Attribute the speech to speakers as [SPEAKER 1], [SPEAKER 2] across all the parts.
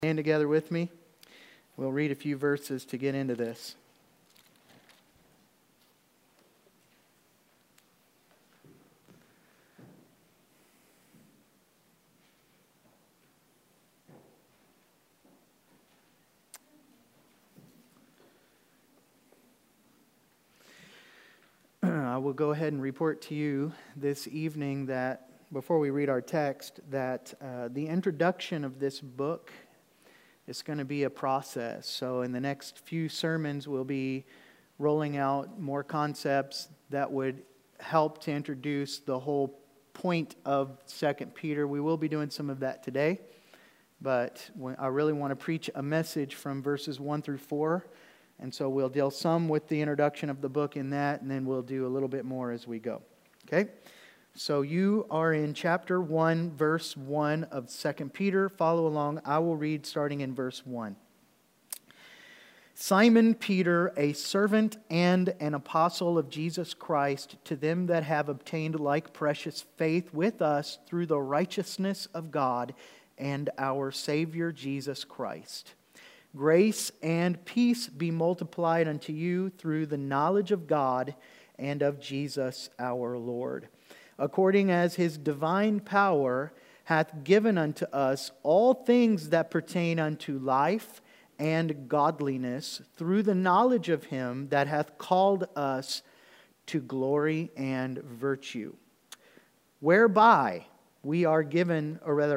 [SPEAKER 1] Stand together with me. We'll read a few verses to get into this. I will go ahead and report to you this evening that, before we read our text, that the introduction of this book is going to be a process. So in the next few sermons, we'll be rolling out more concepts that would help to introduce the whole point of 2 Peter. We will be doing some of that today, but I really want to preach a message from verses 1 through 4. And so we'll deal some with the introduction of the book in that, and then we'll do a little bit more as we go. Okay? So you are in chapter 1, verse 1 of 2 Peter. Follow along. I will read starting in verse 1. Simon Peter, a servant and an apostle of Jesus Christ, to them that have obtained like precious faith with us through the righteousness of God and our Savior Jesus Christ. Grace and peace be multiplied unto you through the knowledge of God and of Jesus our Lord, according as His divine power hath given unto us all things that pertain unto life and godliness, through the knowledge of Him that hath called us to glory and virtue, whereby are given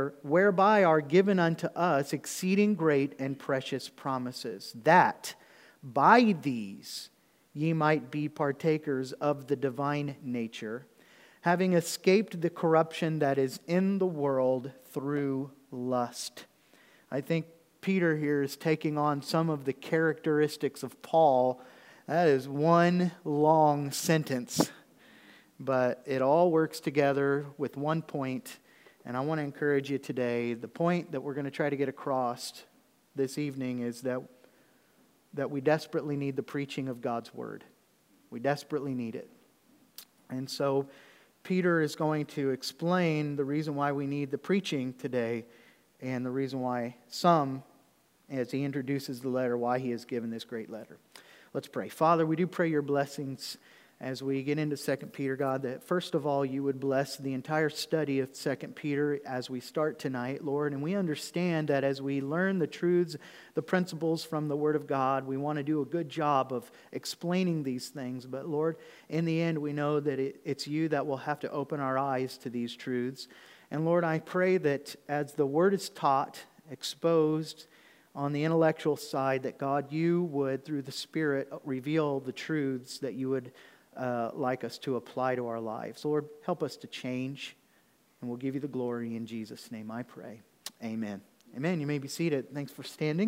[SPEAKER 1] unto us exceeding great and precious promises, that by these ye might be partakers of the divine nature, having escaped the corruption that is in the world through lust. I think Peter here is taking on some of the characteristics of Paul. That is one long sentence. But it all works together with one point, and I want to encourage you today. The point that we're going to try to get across this evening is that we desperately need the preaching of God's Word. We desperately need it. And so Peter is going to explain the reason why we need the preaching today, and the reason why as he introduces the letter, why he has given this great letter. Let's pray. Father, we do pray your blessings as we get into 2 Peter, God, that first of all you would bless the entire study of 2 Peter as we start tonight, Lord. And we understand that as we learn the truths, the principles from the Word of God, we want to do a good job of explaining these things. But Lord, in the end, we know that it's you that will have to open our eyes to these truths. And Lord, I pray that as the Word is taught, exposed on the intellectual side, that God, you would, through the Spirit, reveal the truths that you would like us to apply to our lives. Lord, help us to change, and we'll give you the glory in Jesus' name, I pray. Amen. Amen. You may be seated. Thanks for standing.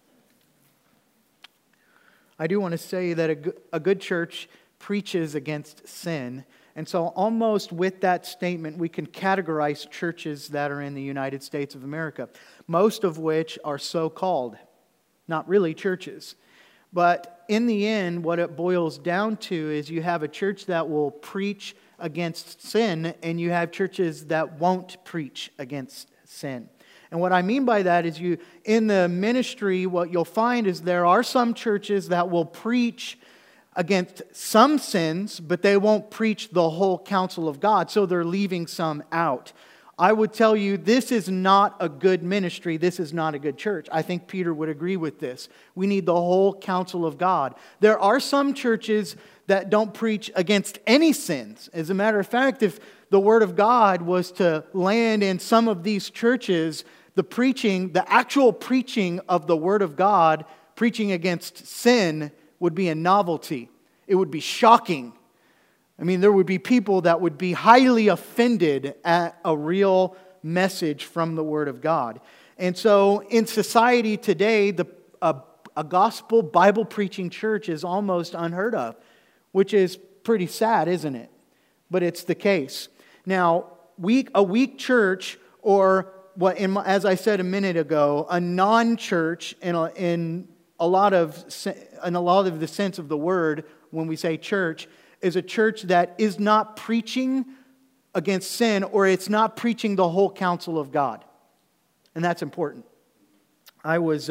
[SPEAKER 1] I do want to say that a good church preaches against sin, and so almost with that statement, we can categorize churches that are in the United States of America, most of which are so-called, not really churches. But in the end, what it boils down to is you have a church that will preach against sin, and you have churches that won't preach against sin. And what I mean by that is in the ministry, what you'll find is there are some churches that will preach against some sins, but they won't preach the whole counsel of God, so they're leaving some out. I would tell you, this is not a good ministry. This is not a good church. I think Peter would agree with this. We need the whole counsel of God. There are some churches that don't preach against any sins. As a matter of fact, if the Word of God was to land in some of these churches, the actual preaching of the Word of God, preaching against sin, would be a novelty. It would be shocking. I mean, there would be people that would be highly offended at a real message from the Word of God. And so in society today, a gospel Bible preaching church is almost unheard of, which is pretty sad, isn't it? But it's the case. Now, a weak church, or as I said a minute ago, a non-church in a lot of the sense of the word, when we say church, is a church that is not preaching against sin, or it's not preaching the whole counsel of God. And that's important. I was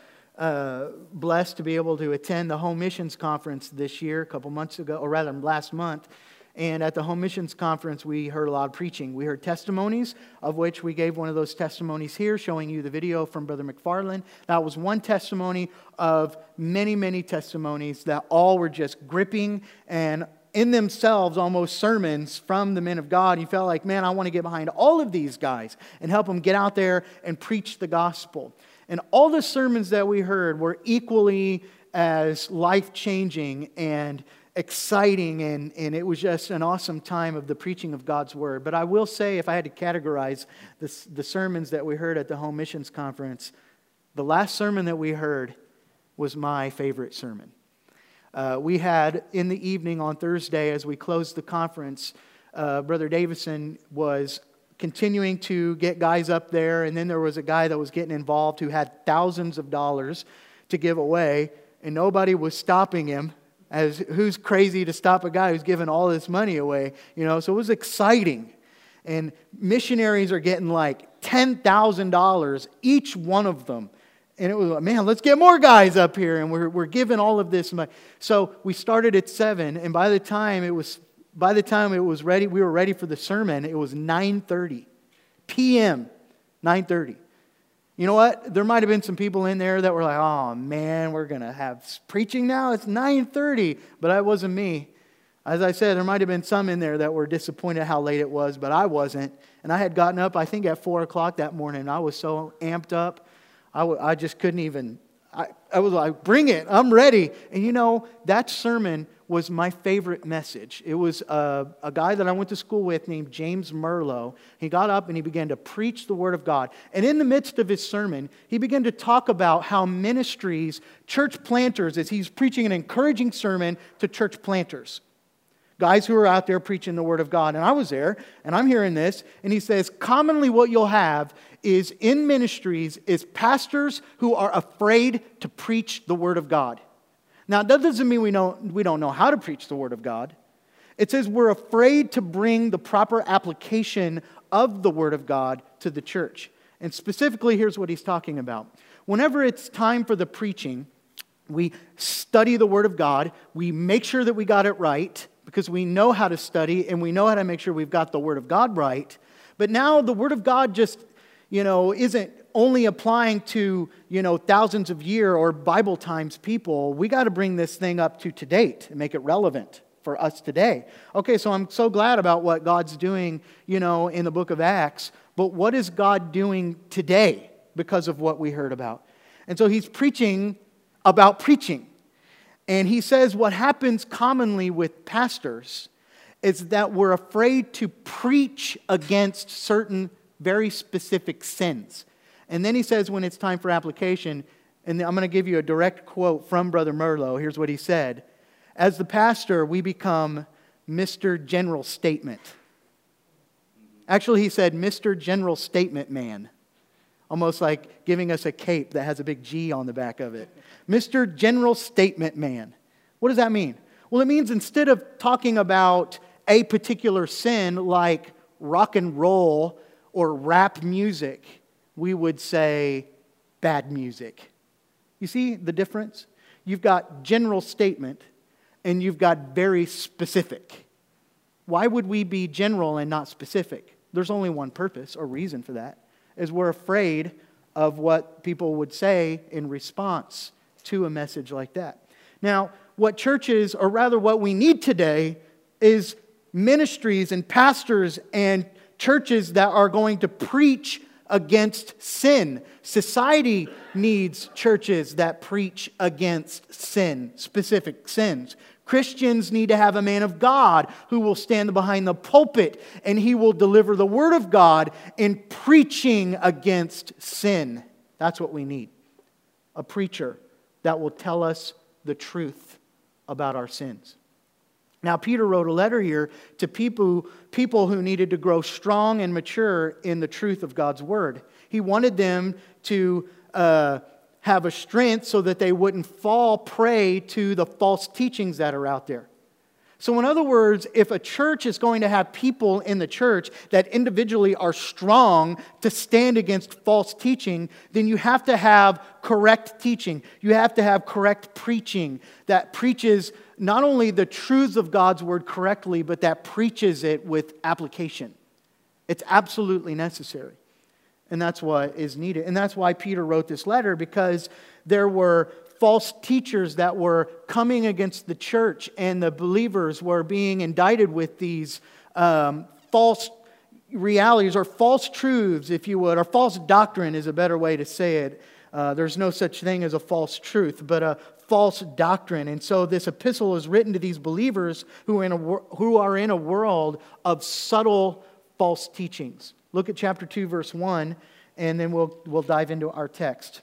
[SPEAKER 1] blessed to be able to attend the Home Missions Conference this year, a couple months ago, or rather last month. And at the Home Missions Conference, we heard a lot of preaching. We heard testimonies, of which we gave one of those testimonies here, showing you the video from Brother McFarland. That was one testimony of many, many testimonies that all were just gripping and in themselves almost sermons from the men of God. You felt like, man, I want to get behind all of these guys and help them get out there and preach the gospel. And all the sermons that we heard were equally as life-changing and exciting, and it was just an awesome time of the preaching of God's Word. But I will say, if I had to categorize the sermons that we heard at the Home Missions Conference, the last sermon that we heard was my favorite sermon. We had, in the evening on Thursday, as we closed the conference, Brother Davison was continuing to get guys up there, and then there was a guy that was getting involved who had thousands of dollars to give away, and nobody was stopping him. As who's crazy to stop a guy who's giving all this money away, so it was exciting. And missionaries are getting like $10,000, each one of them. And it was like, man, let's get more guys up here, and we're giving all of this money. So we started at 7, and by the time it was ready, we were ready for the sermon. It was 9:30 p.m. 9:30. You know what? There might have been some people in there that were like, oh man, we're going to have preaching now? It's 9:30. But that wasn't me. As I said, there might have been some in there that were disappointed how late it was, but I wasn't. And I had gotten up, I think, at 4 o'clock that morning. I was so amped up, I just couldn't even. I was like, bring it, I'm ready. And that sermon was my favorite message. It was a guy that I went to school with named James Merlo. He got up and he began to preach the Word of God. And in the midst of his sermon, he began to talk about how ministries, church planters, as he's preaching an encouraging sermon to church planters. Guys who are out there preaching the Word of God. And I was there, and I'm hearing this, and he says, commonly what you'll have is in ministries is pastors who are afraid to preach the Word of God. Now, that doesn't mean we don't know how to preach the Word of God. It says we're afraid to bring the proper application of the Word of God to the church. And specifically, here's what he's talking about. Whenever it's time for the preaching, we study the Word of God. We make sure that we got it right, because we know how to study and we know how to make sure we've got the Word of God right. But now the Word of God just, isn't only applying to, thousands of year or Bible times people. We got to bring this thing up to date and make it relevant for us today. Okay, so I'm so glad about what God's doing, in the book of Acts. But what is God doing today because of what we heard about? And so he's preaching about preaching. And he says what happens commonly with pastors is that we're afraid to preach against certain very specific sins. And then he says when it's time for application, and I'm going to give you a direct quote from Brother Merlo. Here's what he said. As the pastor, we become Mr. General Statement. Actually, he said Mr. General Statement Man. Almost like giving us a cape that has a big G on the back of it. Mr. General Statement Man. What does that mean? Well, it means instead of talking about a particular sin like rock and roll or rap music, we would say bad music. You see the difference? You've got general statement and you've got very specific. Why would we be general and not specific? There's only one purpose or reason for that. Is we're afraid of what people would say in response to a message like that. Now, what churches, or rather what we need today, is ministries and pastors and churches that are going to preach against sin. Society needs churches that preach against sin, specific sins. Christians need to have a man of God who will stand behind the pulpit and he will deliver the Word of God in preaching against sin. That's what we need. A preacher that will tell us the truth about our sins. Now, Peter wrote a letter here to people who needed to grow strong and mature in the truth of God's Word. He wanted them to have a strength so that they wouldn't fall prey to the false teachings that are out there. So in other words, if a church is going to have people in the church that individually are strong to stand against false teaching, then you have to have correct teaching. You have to have correct preaching that preaches not only the truths of God's word correctly, but that preaches it with application. It's absolutely necessary. And that's what is needed. And that's why Peter wrote this letter, because there were false teachers that were coming against the church, and the believers were being indicted with these false realities, or false truths, if you would, or false doctrine is a better way to say it. There's no such thing as a false truth, but a false doctrine. And so this epistle is written to these believers who are in a world of subtle false teachings. Look at chapter 2, verse 1, and then we'll dive into our text.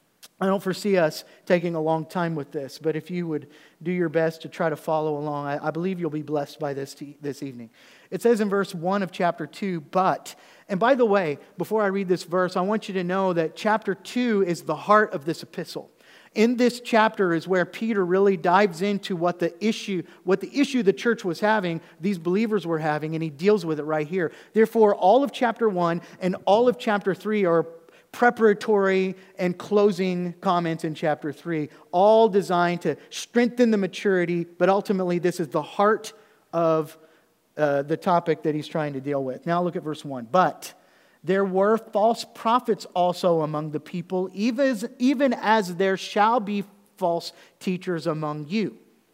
[SPEAKER 1] I don't foresee us taking a long time with this, but if you would do your best to try to follow along, I believe you'll be blessed by this evening. It says in verse 1 of chapter 2, but, and by the way, before I read this verse, I want you to know that chapter 2 is the heart of this epistle. In this chapter is where Peter really dives into what the issue the church was having, these believers were having, and he deals with it right here. Therefore, all of chapter 1 and all of chapter 3 are preparatory and closing comments in chapter 3, all designed to strengthen the maturity, but ultimately this is the heart of the topic that he's trying to deal with. Now look at verse 1. But there were false prophets also among the people, even as there shall be false teachers among you,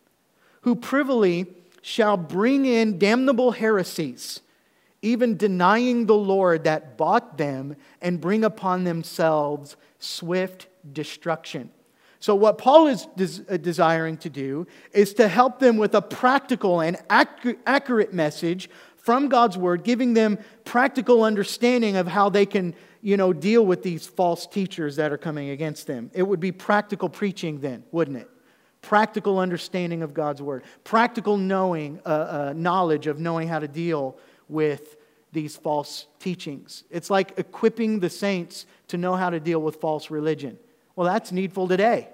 [SPEAKER 1] who privily shall bring in damnable heresies, even denying the Lord that bought them, and bring upon themselves swift destruction. So what Paul is desiring to do is to help them with a practical and accurate message from God's word, giving them practical understanding of how they can, deal with these false teachers that are coming against them. It would be practical preaching then, wouldn't it? Practical understanding of God's word. Practical knowledge of knowing how to deal with these false teachings. It's like equipping the saints to know how to deal with false religion. Well, that's needful today.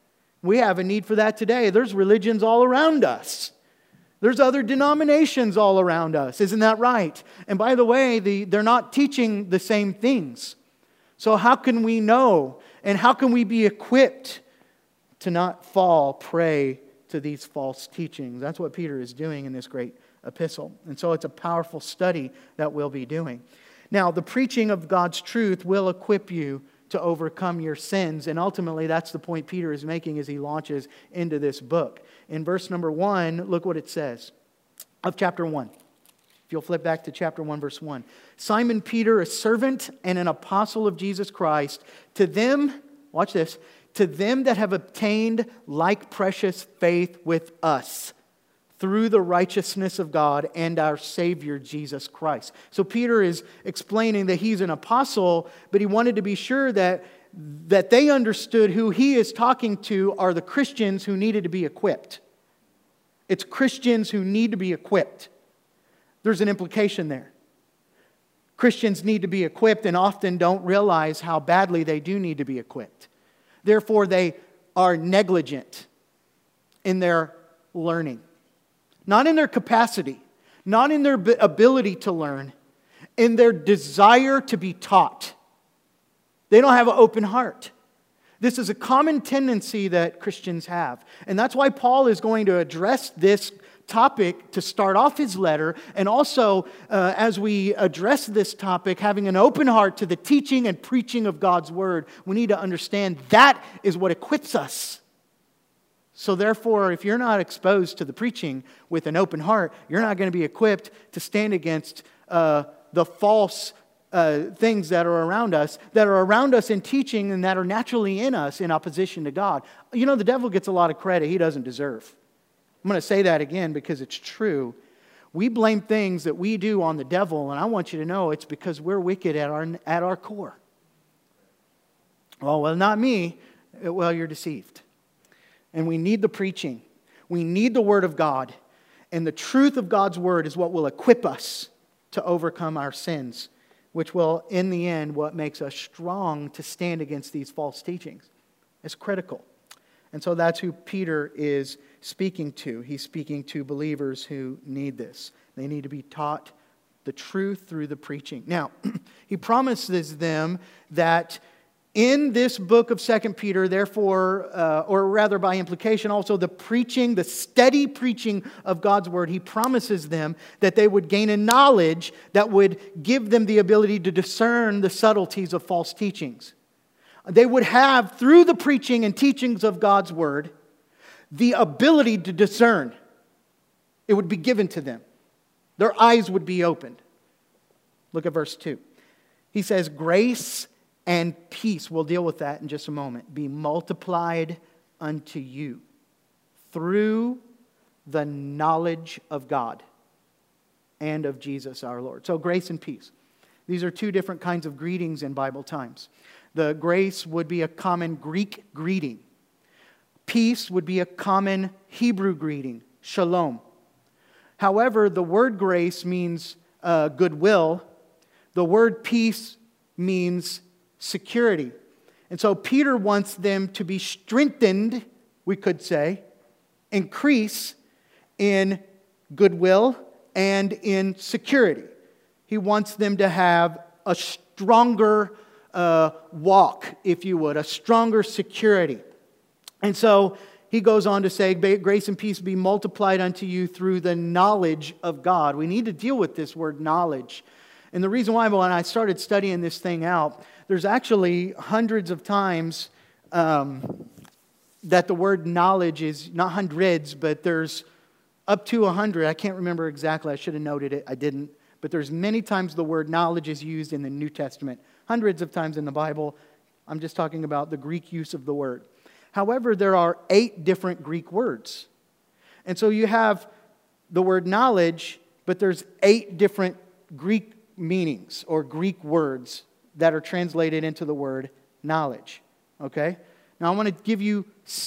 [SPEAKER 1] We have a need for that today. There's religions all around us. There's other denominations all around us. Isn't that right? And by the way, they're not teaching the same things. So how can we know, and how can we be equipped to not fall prey to these false teachings? That's what Peter is doing in this great epistle. And so it's a powerful study that we'll be doing. Now, the preaching of God's truth will equip you to overcome your sins. And ultimately, that's the point Peter is making as he launches into this book. In verse number 1, look what it says of chapter 1. If you'll flip back to chapter 1, verse 1. Simon Peter, a servant and an apostle of Jesus Christ, to them, watch this, to them that have obtained like precious faith with us, through the righteousness of God and our Savior, Jesus Christ. So Peter is explaining that he's an apostle, but he wanted to be sure that they understood who he is talking to are the Christians who needed to be equipped. It's Christians who need to be equipped. There's an implication there. Christians need to be equipped and often don't realize how badly they do need to be equipped. Therefore, they are negligent in their learning. Not in their capacity, not in their ability to learn, in their desire to be taught. They don't have an open heart. This is a common tendency that Christians have. And that's why Paul is going to address this topic to start off his letter. And also, as we address this topic, having an open heart to the teaching and preaching of God's word, we need to understand that is what equips us. So therefore, if you're not exposed to the preaching with an open heart, you're not going to be equipped to stand against the false things that are around us in teaching and that are naturally in us in opposition to God. You know, the devil gets a lot of credit he doesn't deserve. I'm going to say that again because it's true. We blame things that we do on the devil, and I want you to know it's because we're wicked at our core. Well, not me. Well, you're deceived. And we need the preaching. We need the Word of God. And the truth of God's Word is what will equip us to overcome our sins, which will, in the end, what makes us strong to stand against these false teachings. It's critical. And so that's who Peter is speaking to. He's speaking to believers who need this. They need to be taught the truth through the preaching. Now, he promises them that in this book of 2 Peter, therefore, or rather by implication also, the preaching, the steady preaching of God's Word, he promises them that they would gain a knowledge that would give them the ability to discern the subtleties of false teachings. They would have, through the preaching and teachings of God's Word, the ability to discern. It would be given to them. Their eyes would be opened. Look at verse 2. He says, grace and peace, we'll deal with that in just a moment, be multiplied unto you through the knowledge of God and of Jesus our Lord. So grace and peace. These are two different kinds of greetings in Bible times. The grace would be a common Greek greeting. Peace would be a common Hebrew greeting, shalom. However, the word grace means goodwill. The word peace means security. And so Peter wants them to be strengthened, we could say, increase in goodwill and in security. He wants them to have a stronger walk, if you would, a stronger security. And so he goes on to say, grace and peace be multiplied unto you through the knowledge of God. We need to deal with this word knowledge. And the reason why, when I started studying this thing out, there's actually hundreds of times that the word knowledge is, not hundreds, but there's up to 100. I can't remember exactly. I should have noted it. I didn't. But there's many times the word knowledge is used in the New Testament. Hundreds of times in the Bible. I'm just talking about the Greek use of the word. However, there are 8 different Greek words. And so you have the word knowledge, but there's 8 different Greek meanings or Greek words that are translated into the word knowledge. Okay? Now I'm going to give you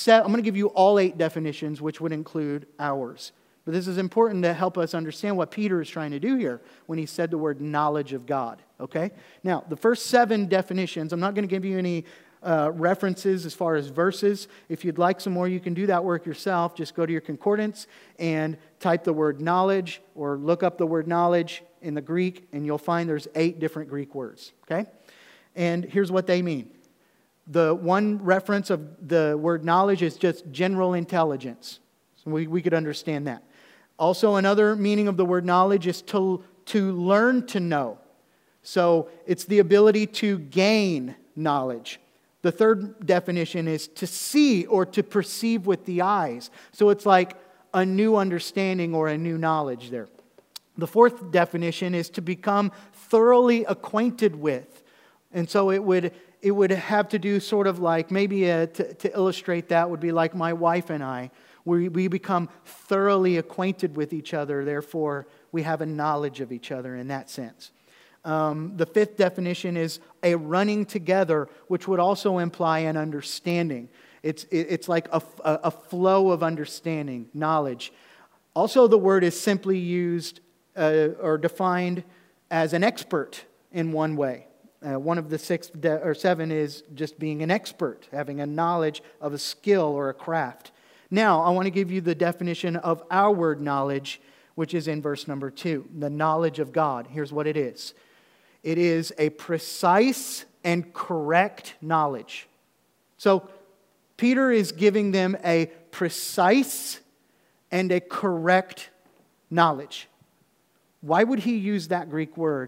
[SPEAKER 1] all 8 definitions, which would include ours. But this is important to help us understand what Peter is trying to do here when he said the word knowledge of God. Okay? Now, the first 7 definitions, I'm not going to give you any references as far as verses. If you'd like some more, you can do that work yourself. Just go to your concordance and type the word knowledge or look up the word knowledge in the Greek, and you'll find there's 8 different Greek words. Okay? And here's what they mean. The one reference of the word knowledge is just general intelligence. So we could understand that. Also, another meaning of the word knowledge is to learn to know. So it's the ability to gain knowledge. The third definition is to see or to perceive with the eyes. So it's like a new understanding or a new knowledge there. The fourth definition is to become thoroughly acquainted with. And so it would have to do sort of like, maybe to illustrate that would be like my wife and I. We become thoroughly acquainted with each other. Therefore, we have a knowledge of each other in that sense. The fifth definition is a running together, which would also imply an understanding. It's like a flow of understanding, knowledge. Also, the word is simply used or defined as an expert in one way. One of the 7 is just being an expert, having a knowledge of a skill or a craft. Now, I want to give you the definition of our word knowledge, which is in verse number 2. The knowledge of God. Here's what it is. It is a precise and correct knowledge. So, Peter is giving them a precise and a correct knowledge. Why would he use that Greek word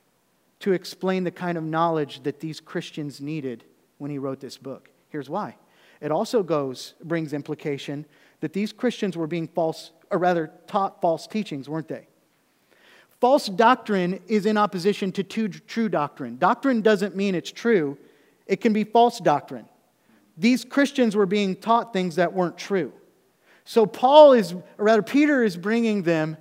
[SPEAKER 1] to explain the kind of knowledge that these Christians needed when he wrote this book? Here's why. It also brings implication that these Christians were being taught false teachings, weren't they? False doctrine is in opposition to true doctrine. Doctrine doesn't mean it's true. It can be false doctrine. These Christians were being taught things that weren't true. So Peter is bringing them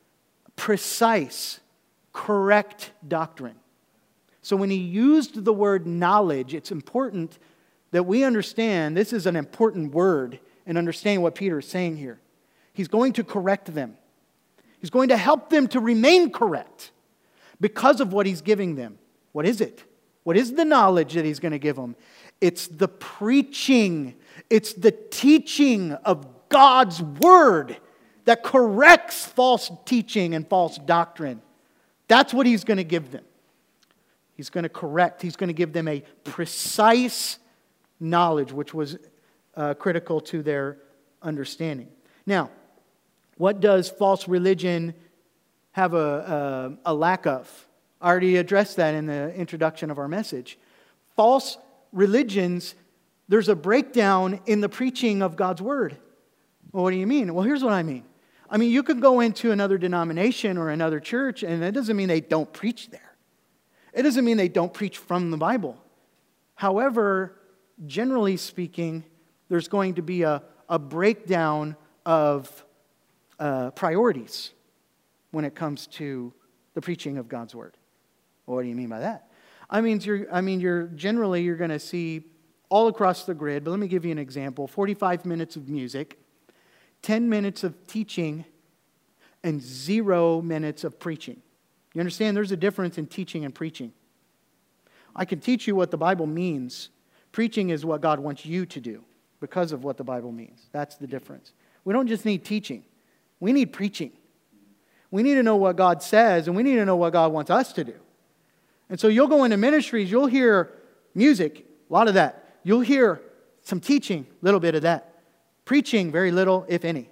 [SPEAKER 1] precise, correct doctrine. So when he used the word knowledge, it's important that we understand this is an important word in understanding what Peter is saying here. He's going to correct them. He's going to help them to remain correct because of what he's giving them. What is it? What is the knowledge that he's going to give them? It's the preaching It's the teaching of God's Word that corrects false teaching and false doctrine. That's what He's going to give them. He's going to correct. He's going to give them a precise knowledge, which was critical to their understanding. Now, what does false religion have a lack of? I already addressed that in the introduction of our message. False religions, there's a breakdown in the preaching of God's Word. Well, what do you mean? Well, here's what I mean. I mean, you could go into another denomination or another church, and it doesn't mean they don't preach there. It doesn't mean they don't preach from the Bible. However, generally speaking, there's going to be a breakdown of priorities when it comes to the preaching of God's Word. Well, what do you mean by that? You're generally going to see all across the grid, but let me give you an example. 45 minutes of music, 10 minutes of teaching, and 0 minutes of preaching. You understand? There's a difference in teaching and preaching. I can teach you what the Bible means. Preaching is what God wants you to do because of what the Bible means. That's the difference. We don't just need teaching. We need preaching. We need to know what God says, and we need to know what God wants us to do. And so you'll go into ministries, you'll hear music, a lot of that. You'll hear some teaching, a little bit of that. Preaching, very little, if any.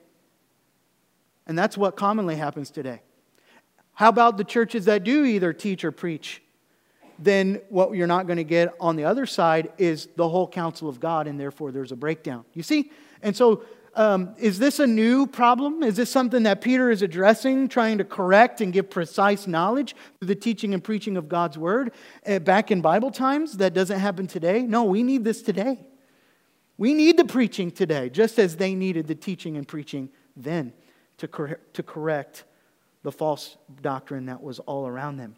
[SPEAKER 1] And that's what commonly happens today. How about the churches that do either teach or preach? Then what you're not going to get on the other side is the whole counsel of God, and therefore there's a breakdown. You see? And so is this a new problem? Is this something that Peter is addressing, trying to correct and give precise knowledge through the teaching and preaching of God's Word back in Bible times that doesn't happen today? No, we need this today. We need the preaching today, just as they needed the teaching and preaching then to correct the false doctrine that was all around them.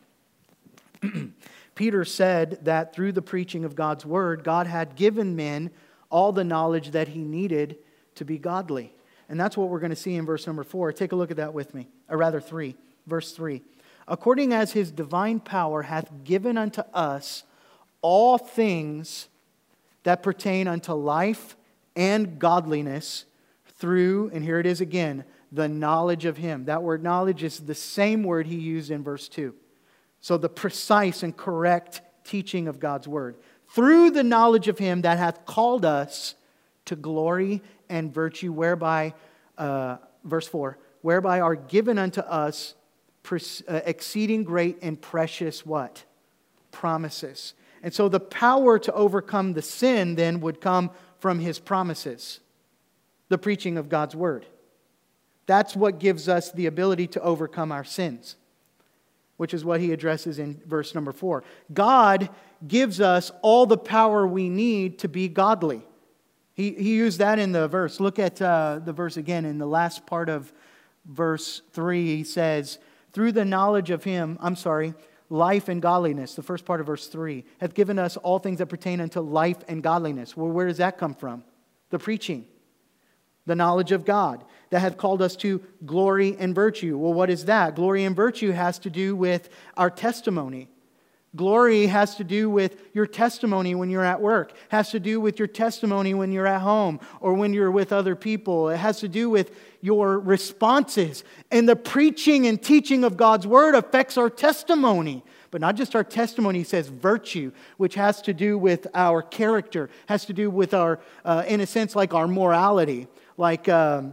[SPEAKER 1] Peter said that through the preaching of God's Word, God had given men all the knowledge that he needed to be godly. And that's what we're going to see in verse number 4. Take a look at that with me. Or rather 3. Verse 3. According as His divine power hath given unto us all things that pertain unto life and godliness through, and here it is again, the knowledge of Him. That word knowledge is the same word he used in verse 2. So the precise and correct teaching of God's Word. Through the knowledge of Him that hath called us to glory and virtue, whereby, verse 4, whereby are given unto us exceeding great and precious what? Promises. And so the power to overcome the sin then would come from His promises. The preaching of God's Word. That's what gives us the ability to overcome our sins, which is what he addresses in verse number 4. God gives us all the power we need to be godly. He used that in the verse. Look at the verse again. In the last part of verse 3, he says, through the knowledge of Him, life and godliness, the first part of verse 3, hath given us all things that pertain unto life and godliness. Well, where does that come from? The preaching. The knowledge of God that hath called us to glory and virtue. Well, what is that? Glory and virtue has to do with our testimony. Glory has to do with your testimony when you're at work. Has to do with your testimony when you're at home or when you're with other people. It has to do with your responses. And the preaching and teaching of God's Word affects our testimony. But not just our testimony, he says virtue, which has to do with our character, has to do with our, in a sense, like our morality. Like,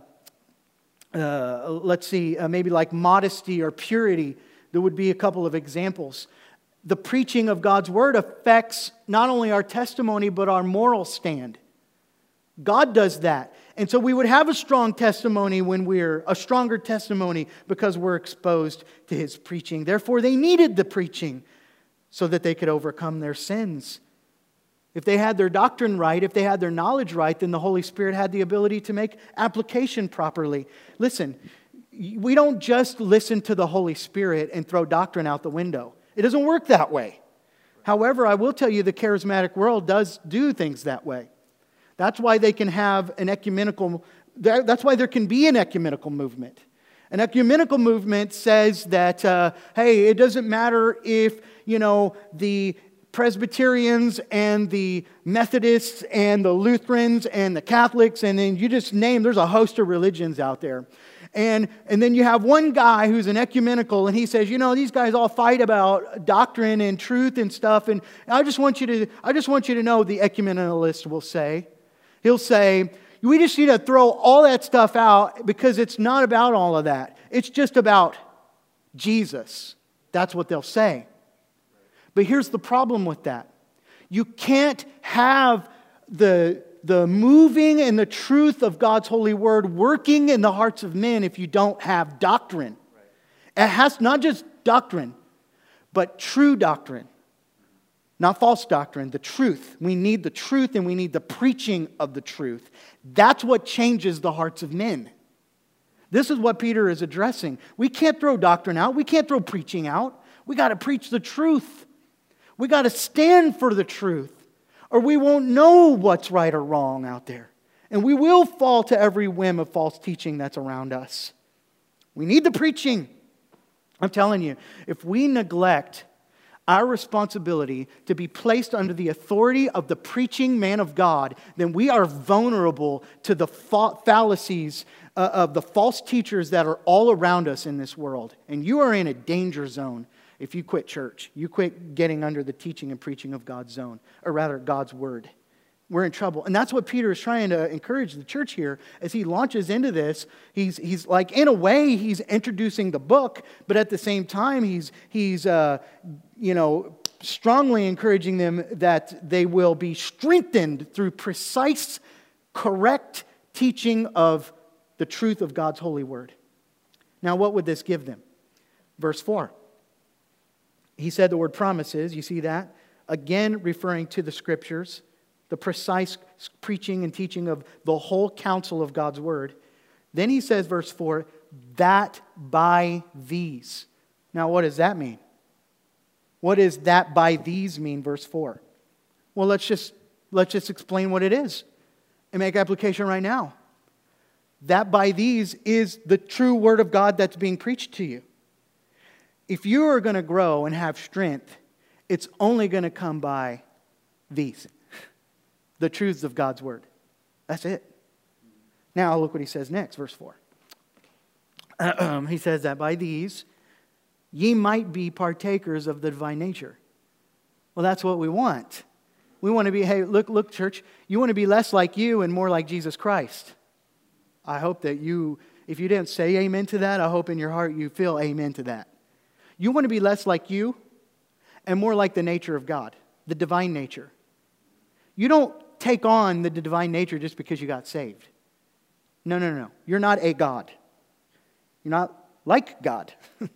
[SPEAKER 1] maybe like modesty or purity. There would be a couple of examples. The preaching of God's Word affects not only our testimony, but our moral stand. God does that. And so we would have a strong testimony a stronger testimony because we're exposed to His preaching. Therefore, they needed the preaching so that they could overcome their sins. If they had their doctrine right, if they had their knowledge right, then the Holy Spirit had the ability to make application properly. Listen, we don't just listen to the Holy Spirit and throw doctrine out the window. It doesn't work that way. However, I will tell you the charismatic world does do things that way. That's why they can have that's why there can be an ecumenical movement. An ecumenical movement says that, hey, it doesn't matter if, the Presbyterians and the Methodists and the Lutherans and the Catholics, and then you just name, there's a host of religions out there. And then you have one guy who's an ecumenical, and he says, these guys all fight about doctrine and truth and stuff, and I just want you to know, the ecumenikalist will say, he'll say, we just need to throw all that stuff out because it's not about all of that. It's just about Jesus. That's what they'll say. But here's the problem with that. You can't have the moving and the truth of God's holy word working in the hearts of men if you don't have doctrine. It has not just doctrine, but true doctrine. Not false doctrine, the truth. We need the truth and we need the preaching of the truth. That's what changes the hearts of men. This is what Peter is addressing. We can't throw doctrine out. We can't throw preaching out. We got to preach the truth. We got to stand for the truth, or we won't know what's right or wrong out there. And we will fall to every whim of false teaching that's around us. We need the preaching. I'm telling you, if we neglect our responsibility to be placed under the authority of the preaching man of God, then we are vulnerable to the fallacies of the false teachers that are all around us in this world. And you are in a danger zone if you quit church. You quit getting under the teaching and preaching of God's zone, or rather God's word. We're in trouble. And that's what Peter is trying to encourage the church here as he launches into this. He's like, in a way, he's introducing the book, but at the same time, he's strongly encouraging them that they will be strengthened through precise, correct teaching of the truth of God's holy word. Now, what would this give them? Verse 4. He said the word promises. You see that? Again, referring to the scriptures, the precise preaching and teaching of the whole counsel of God's word. Then he says, verse 4, that by these. Now, what does that mean? What does that by these mean, verse 4? Well, let's just explain what it is and make application right now. That by these is the true word of God that's being preached to you. If you are going to grow and have strength, it's only going to come by these, the truths of God's word. That's it. Now look what he says next, verse 4. He says that by these, ye might be partakers of the divine nature. Well, that's what we want. We want to be, hey, look, church, you want to be less like you and more like Jesus Christ. I hope that if you didn't say amen to that, I hope in your heart you feel amen to that. You want to be less like you and more like the nature of God, the divine nature. You don't take on the divine nature just because you got saved. No. You're not a God. You're not like God.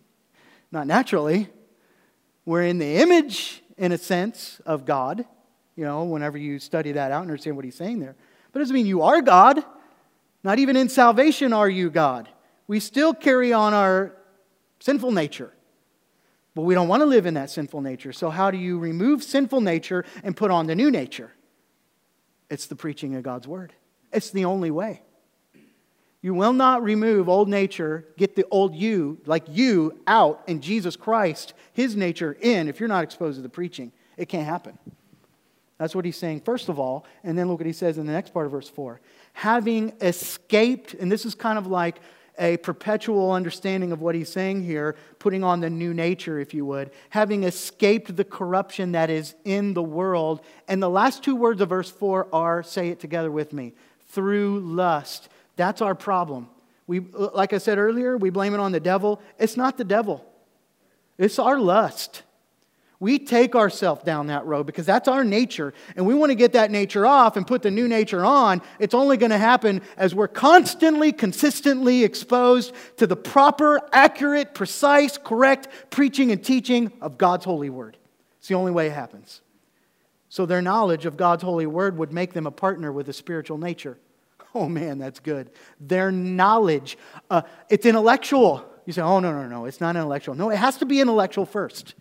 [SPEAKER 1] Not naturally. We're in the image, in a sense, of God. Whenever you study that out and understand what he's saying there. But it doesn't mean you are God. Not even in salvation are you God. We still carry on our sinful nature. But we don't want to live in that sinful nature. So how do you remove sinful nature and put on the new nature? It's the preaching of God's word. It's the only way. You will not remove old nature, get the old you, like you, out, and Jesus Christ, his nature, in, if you're not exposed to the preaching. It can't happen. That's what he's saying, first of all. And then look what he says in the next part of verse 4. Having escaped, and this is kind of like a perpetual understanding of what he's saying here, putting on the new nature, if you would, having escaped the corruption that is in the world. And the last two words of verse 4 are, say it together with me, through lust. That's our problem. Like I said earlier, we blame it on the devil. It's not the devil. It's our lust. We take ourselves down that road because that's our nature, and we want to get that nature off and put the new nature on. It's only going to happen as we're constantly, consistently exposed to the proper, accurate, precise, correct preaching and teaching of God's holy word. It's the only way it happens. So their knowledge of God's holy word would make them a partner with a spiritual nature. Oh man, that's good. Their knowledge, it's intellectual. You say, oh, no, it's not intellectual. No, it has to be intellectual first.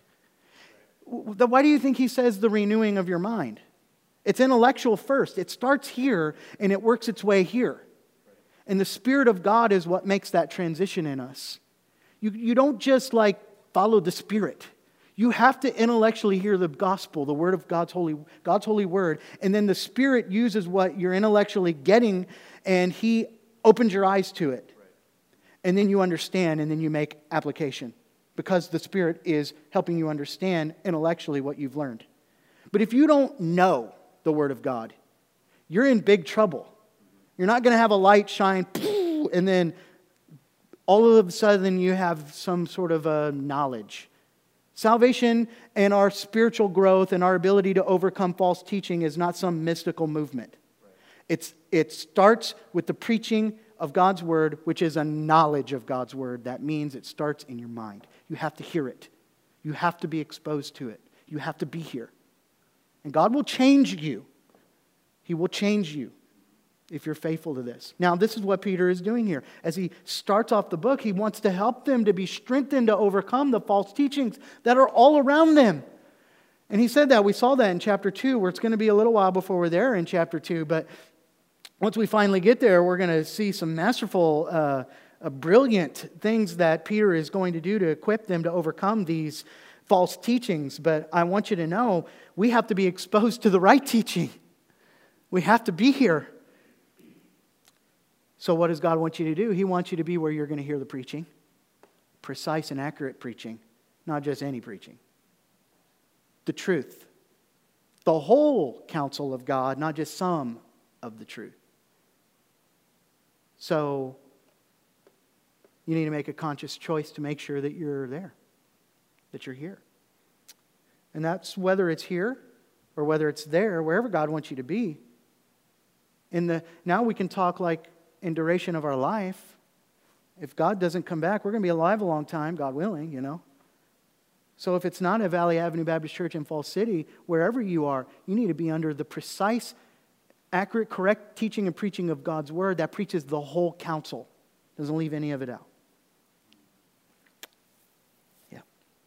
[SPEAKER 1] Why do you think he says the renewing of your mind? It's intellectual first. It starts here and it works its way here. And the Spirit of God is what makes that transition in us. You don't just follow the Spirit. You have to intellectually hear the gospel, the word of God's holy word, and then the Spirit uses what you're intellectually getting, and He opens your eyes to it. And then you understand, and then you make application, because the Spirit is helping you understand intellectually what you've learned. But if you don't know the Word of God, you're in big trouble. You're not going to have a light shine, and then all of a sudden you have some sort of a knowledge. Salvation and our spiritual growth and our ability to overcome false teaching is not some mystical movement. It starts with the preaching of God's Word, which is a knowledge of God's Word. That means it starts in your mind. You have to hear it. You have to be exposed to it. You have to be here. And God will change you. He will change you if you're faithful to this. Now, this is what Peter is doing here. As he starts off the book, he wants to help them to be strengthened to overcome the false teachings that are all around them. And he said that. We saw that in chapter 2, where it's going to be a little while before we're there in chapter 2. But once we finally get there, we're going to see some masterful, brilliant things that Peter is going to do to equip them to overcome these false teachings. But I want you to know, we have to be exposed to the right teaching. We have to be here. So what does God want you to do? He wants you to be where you're going to hear the preaching. Precise and accurate preaching. Not just any preaching. The truth. The whole counsel of God, not just some of the truth. So you need to make a conscious choice to make sure that you're there. That you're here. And that's whether it's here or whether it's there, wherever God wants you to be. Now we can talk like in duration of our life. If God doesn't come back, we're going to be alive a long time, God willing, you know. So if it's not at Valley Avenue Baptist Church in Falls City, wherever you are, you need to be under the precise, accurate, correct teaching and preaching of God's Word that preaches the whole counsel. Doesn't leave any of it out. Yeah.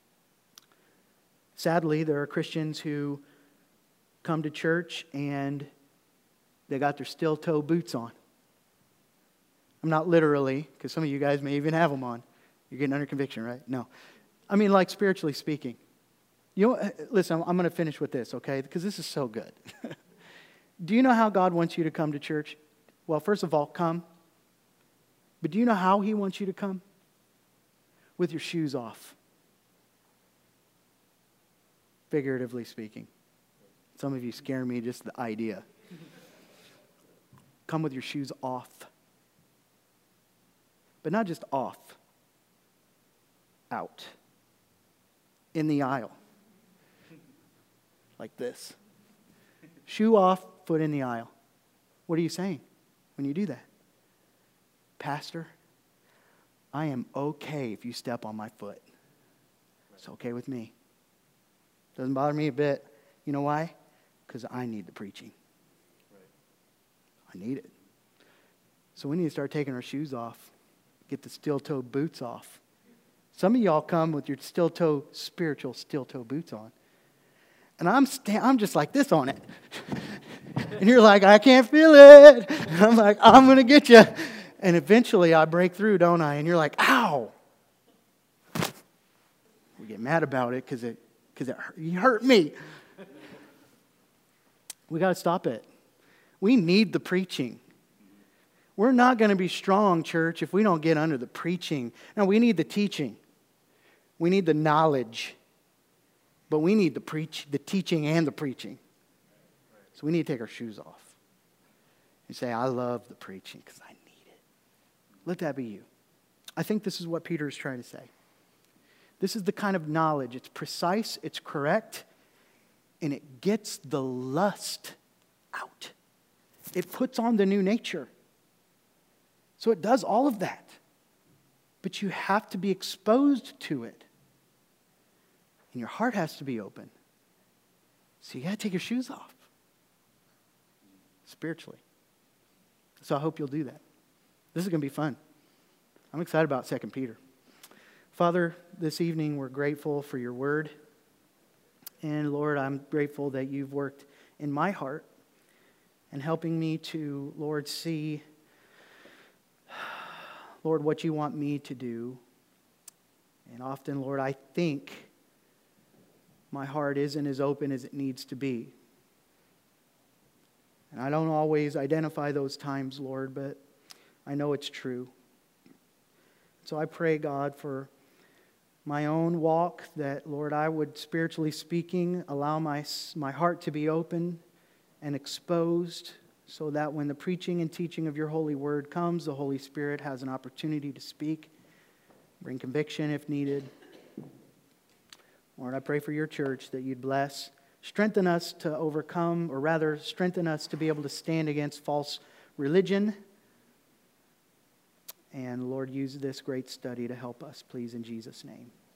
[SPEAKER 1] Sadly, there are Christians who come to church and they got their steel-toe boots on. I'm not literally, because some of you guys may even have them on. You're getting under conviction, right? No. I mean, like spiritually speaking. You know, listen, I'm going to finish with this, okay? Because this is so good. Do you know how God wants you to come to church? Well, first of all, come. But do you know how He wants you to come? With your shoes off. Figuratively speaking. Some of you scare me just the idea. Come with your shoes off. But not just off. Out. In the aisle. Like this. Shoe off, foot in the aisle. What are you saying when you do that? Pastor, I am okay if you step on my foot. It's okay with me. Doesn't bother me a bit. You know why? Because I need the preaching. I need it. So we need to start taking our shoes off. Get the steel-toe boots off. Some of y'all come with your spiritual steel-toe boots on. And I'm just like this on it. And you're like, I can't feel it. And I'm like, I'm going to get you. And eventually I break through, don't I? And you're like, ow. We get mad about it because you hurt me. We got to stop it. We need the preaching. We're not going to be strong, church, if we don't get under the preaching. No, we need the teaching. We need the knowledge. But we need the teaching and the preaching. So we need to take our shoes off. And say, I love the preaching because I need it. Let that be you. I think this is what Peter is trying to say. This is the kind of knowledge. It's precise, it's correct, and it gets the lust out. It puts on the new nature. So it does all of that. But you have to be exposed to it. And your heart has to be open. So you got to take your shoes off. Spiritually. So I hope you'll do that. This is going to be fun. I'm excited about 2 Peter. Father, this evening we're grateful for your word. And Lord, I'm grateful that you've worked in my heart and helping me to, Lord, see, Lord, what you want me to do. And often, Lord, I think my heart isn't as open as it needs to be. And I don't always identify those times, Lord, but I know it's true. So I pray, God, for my own walk, that, Lord, I would, spiritually speaking, allow my heart to be open and exposed, so that when the preaching and teaching of your holy word comes, the Holy Spirit has an opportunity to speak, bring conviction if needed. Lord, I pray for your church that you'd bless, strengthen us to overcome, or rather, strengthen us to be able to stand against false religion. And Lord, use this great study to help us, please, in Jesus' name.